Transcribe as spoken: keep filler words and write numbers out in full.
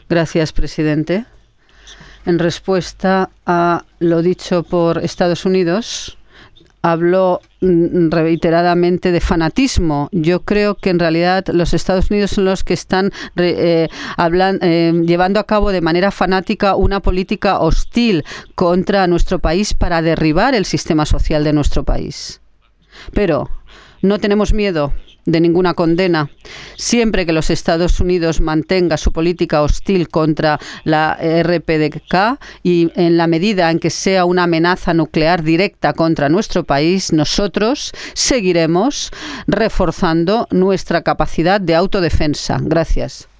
Gracias, presidente. En respuesta a lo dicho por Estados Unidos, habló reiteradamente de fanatismo. Yo creo que en realidad los Estados Unidos son los que están eh, hablan, eh, llevando a cabo de manera fanática una política hostil contra nuestro país para derribar el sistema social de nuestro país. Pero no tenemos miedo de ninguna condena. Siempre que los Estados Unidos mantenga su política hostil contra la R P D K y en la medida en que sea una amenaza nuclear directa contra nuestro país, nosotros seguiremos reforzando nuestra capacidad de autodefensa. Gracias.